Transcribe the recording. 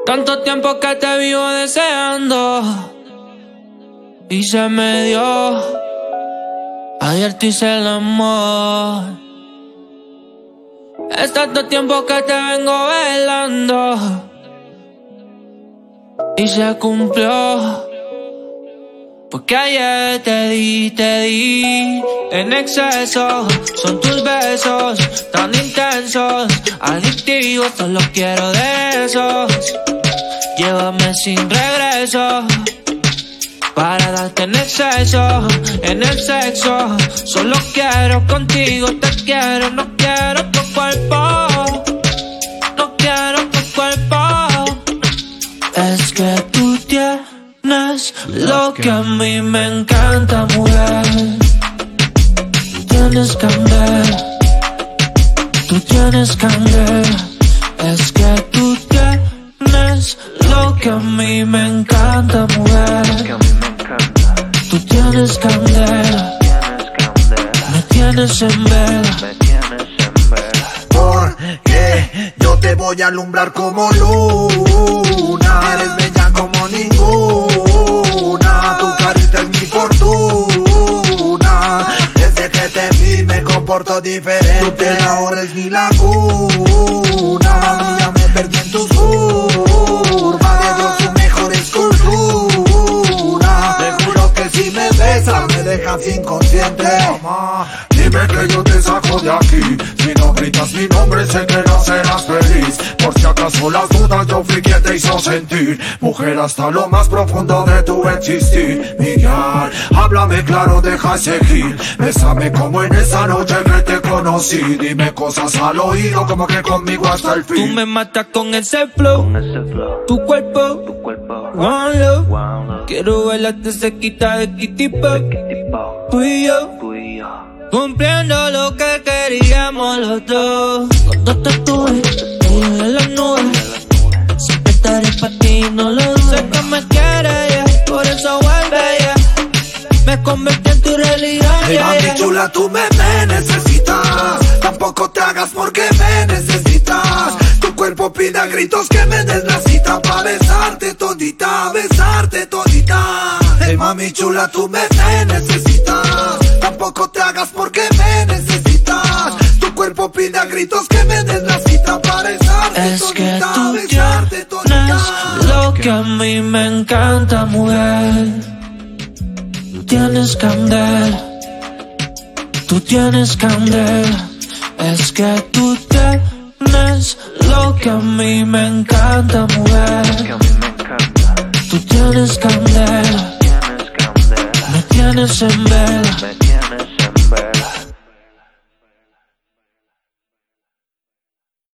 Tanto tiempo que te vivo deseando y se me dio. Ayer te hice el amor. Es tanto tiempo que te vengo velando y se cumplió. Porque ayer te di en exceso. Son tus besos tan intensos, adictivos, solo quiero de esos. Llévame sin regreso para darte en exceso, en el sexo. Solo quiero contigo, te quiero, no quiero tu cuerpo, no quiero tu cuerpo. Es que tú tienes lo que a mí me encanta, mujer. Tú tienes candela, tú tienes candela. Es que tú tienes lo que a mí me encanta, mujer. Tú tienes candela, me tienes en vela. Porque yo te voy a alumbrar como luna. Eres bella como ninguna. Tu carita es mi fortuna. Desde que te vi me comporto diferente. Tu piel ahora es mi laguna. Mami, ya me perdí en tus curvas. De Dios tu mejor escultura. Te juro que si me besas me dejas inconsciente. Mamá, dime que yo te saco de aquí. Si no gritas mi nombre sé que no serás feliz. Por si acaso las dudas yo fui quien te hizo sentir. Mujer hasta lo más profundo de tu existir. Miguel, háblame claro, deja seguir. Bésame como en esa noche que te conocí. Dime cosas al oído como que conmigo hasta el fin. Tú me matas con ese flow, tu cuerpo, one love. Quiero bailarte cerquita de Kitty Pop. Tú y yo, cumpliendo lo que queríamos los dos. Cuando te tuve, en las nubes, siempre estaré para ti, no lo dudes. Sé que me quieres, yeah, por eso vuelve, yeah. Me convertí en tu realidad, hey, yeah, mami yeah. chula, tú me necesitas. Tampoco te hagas porque me necesitas. Tu cuerpo pide a gritos que me des la cita pa' besarte todita, besarte todita. Hey, mami chula, tú me necesitas. Tampoco te hagas porque me necesitas. Tu cuerpo pide a gritos que me des la cita pa' besarte Es todita, que tú besarte todita. tienes lo que a mí me encanta, mujer. Tú tienes candela, tú tienes candela. Es que tú tienes lo que a mí me encanta, mujer. Tú tienes candela, me tienes en vela.